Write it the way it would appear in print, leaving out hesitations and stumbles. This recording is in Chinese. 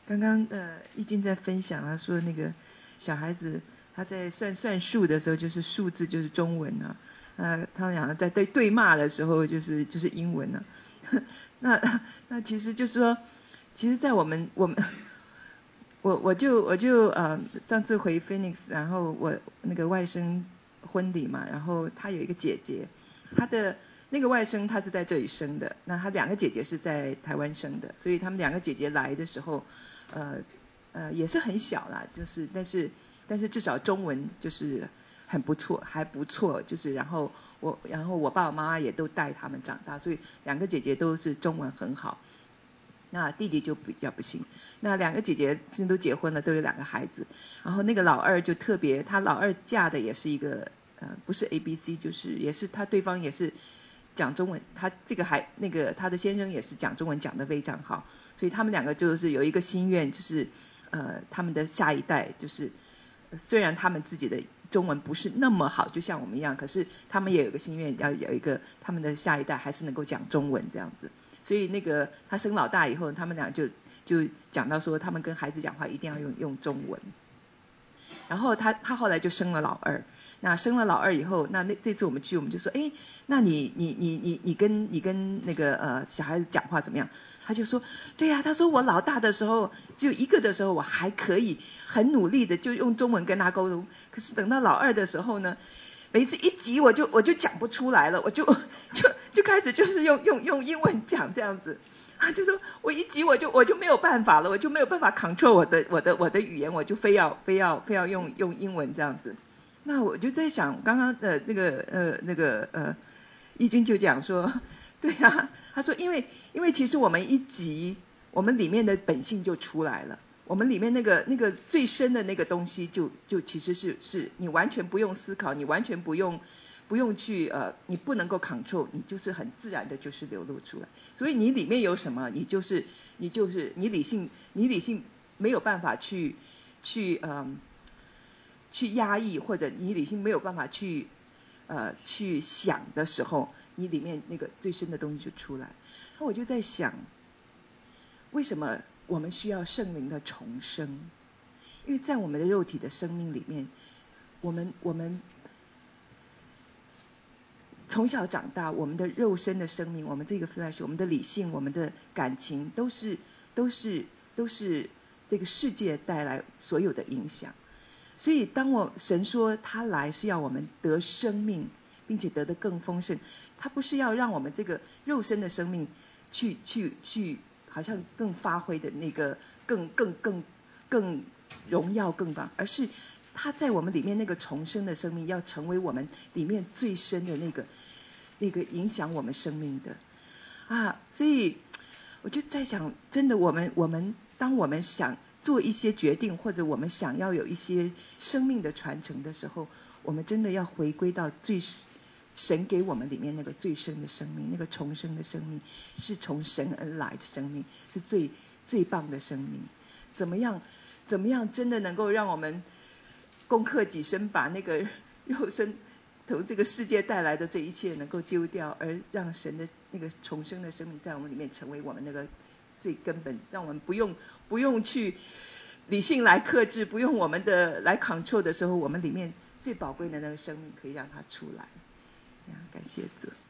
刚刚义军在分享，他说那个小孩子他在算数的时候，就是数字就是中文啊，他俩在对骂的时候就是英文啊。那其实就是说，其实在我就上次回 Phoenix， 然后我那个外甥婚礼嘛，然后他有一个姐姐，他的那个外甥他是在这里生的，那他两个姐姐是在台湾生的，所以他们两个姐姐来的时候，也是很小啦，就是但是至少中文就是很不错，还不错，就是然后我爸爸妈妈也都带他们长大，所以两个姐姐都是中文很好。那弟弟就比较不行，那两个姐姐现在都结婚了，都有两个孩子，然后那个老二就特别，他老二嫁的也是一个不是 ABC， 就是也是他对方也是讲中文，他这个那个他的先生也是讲中文讲得非常好，所以他们两个就是有一个心愿，就是他们的下一代就是虽然他们自己的中文不是那么好，就像我们一样，可是他们也有个心愿，要有一个他们的下一代还是能够讲中文这样子。所以那个他生老大以后，他们俩就讲到说，他们跟孩子讲话一定要用中文。然后他后来就生了老二，那生了老二以后，那这次我们去，我们就说，哎，那你跟那个小孩子讲话怎么样？他就说，对呀，他说我老大的时候只有一个的时候，我还可以很努力的就用中文跟他沟通，可是等到老二的时候呢，每一次一急我就讲不出来了，我就开始就是用英文讲这样子。就说我一急我就没有办法了，我就没有办法 control 我的语言，我就非要用英文这样子。那我就在想，刚刚的那个义军就讲说，对啊，他说因为其实我们一急，我们里面的本性就出来了。我们里面那个最深的那个东西就其实是你完全不用思考，你完全不用去你不能够 control， 你就是很自然的就是流露出来。所以你里面有什么，你理性没有办法去压抑，或者你理性没有办法去想的时候，你里面那个最深的东西就出来。那我就在想，为什么我们需要圣灵的重生？因为在我们的肉体的生命里面，我们从小长大，我们的肉身的生命，我们这个 flesh， 我们的理性，我们的感情，都是这个世界带来所有的影响。所以当神说他来是要我们得生命，并且得得更丰盛，他不是要让我们这个肉身的生命去好像更发挥的那个更荣耀更棒，而是他在我们里面那个重生的生命，要成为我们里面最深的那个影响我们生命的所以我就在想，真的我们当我们想做一些决定，或者我们想要有一些生命的传承的时候，我们真的要回归到神给我们里面那个最深的生命，那个重生的生命，是从神而来的生命，是最棒的生命。怎么样真的能够让我们攻克己身，把那个肉身从这个世界带来的这一切能够丢掉，而让神的那个重生的生命在我们里面成为我们那个最根本，让我们不用去理性来克制，不用我们的来 control 的时候，我们里面最宝贵的那个生命可以让它出来。感谢主。